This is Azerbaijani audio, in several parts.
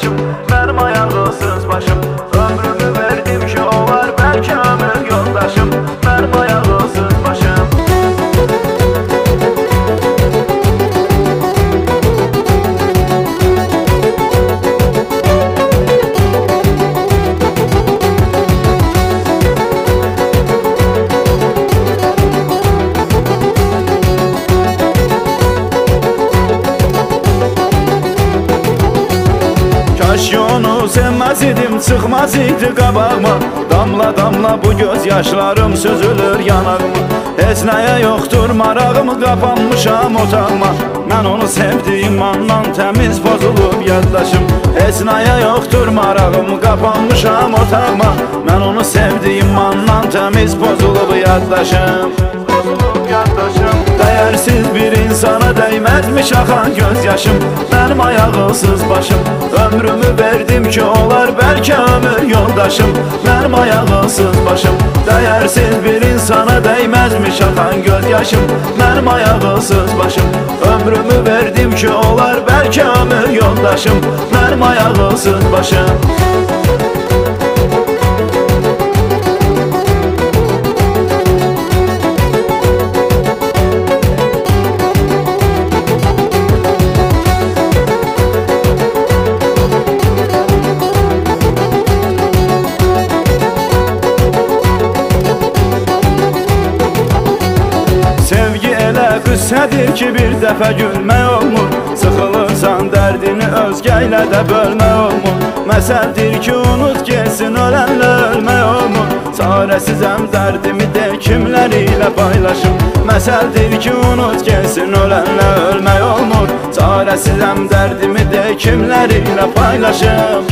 yoldaşım, benim ayağısız başım. Ömrümü verdim ki olar belki ömür yoldaşım, benim ayağısız başım. Kaş onu sevmez idim, çıkmaz idi qabağıma. Damla damla bu göz yaşlarım süzülür yanağıma. Heç nəyə yoxdur marağım, qapanmışam otağıma. Mən onu sevdiyim andan təmiz pozulub yaddaşım. Heç nəyə yoxdur marağım, qapanmışam otağıma. Mən onu sevdiyim andan təmiz pozulub yaddaşım. Değersiz bir insana değmezmiş akan gözyaşım, benim ayağısız başım. Ömrümü verdim ki olar belki ömür yoldaşım, benim ayağısız başım. Değersiz bir insana değmezmiş akan gözyaşım, benim ayağısız başım. Ömrümü verdim ki olar belki ömür yoldaşım, benim ayağısız başım. Qüssədir ki bir dəfə gülmək olmur, sıxılırsan dərdini özgəylə də bölmək olmur. Məsəldir ki unut gelsin ölənlə ölmək olmur. Çarəsizəm dərdimi de kimləri ilə paylaşım. Məsəldir ki unut gelsin ölənlə ölmək olmur. Çarəsizəm dərdimi de kimləri ilə paylaşım.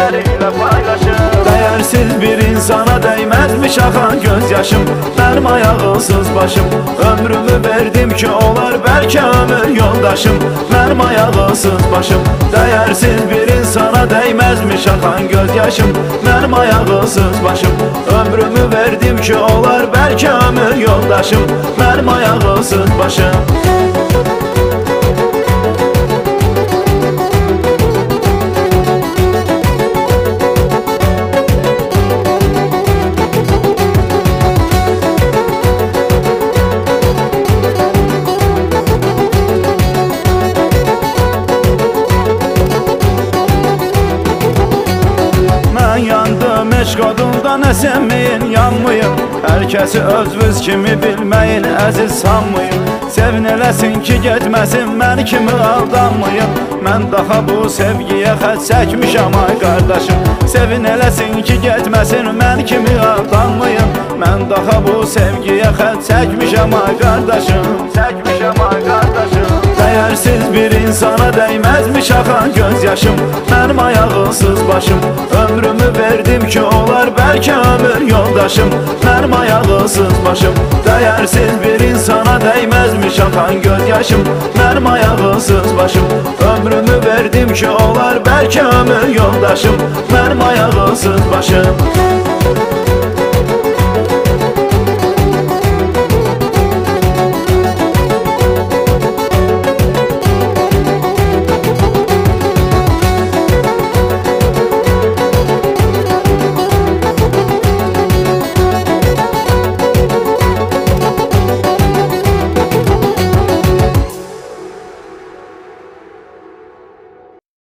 Değersiz bir insana değmezmiş akan gözyaşım, benim ayağısız başım. Ömrümü verdim ki olar belki ömür yoldaşım, benim ayağısız başım. Değersiz bir insana değmezmiş akan gözyaşım, benim ayağısız başım. Ömrümü verdim ki olar belki ömür yoldaşım, benim ayağısız başım. Yandım eşq odunda nə sevməyin yanmayın. Hər kəsi özünüz kimi bilməyin, əziz sanmayın. Sevin eləsin ki getməsin, mən kimi aldanmayın. Mən daha bu sevgiyə xət çəkmişəm ay qardaşım. Sevin eləsin ki getməsin, mən kimi aldanmayın. Mən daha bu sevgiyə xət çəkmişəm ay qardaşım. Değersiz bir insana değmezmiş akan gözyaşım, benim ayağısız başım. Ömrümü verdim ki olar belki ömür yoldaşım, benim ayağısız başım. Değersiz bir insana değmezmiş akan gözyaşım, benim ayağısız başım. Ömrümü verdim ki olar belki ömür yoldaşım, benim ayağısız başım.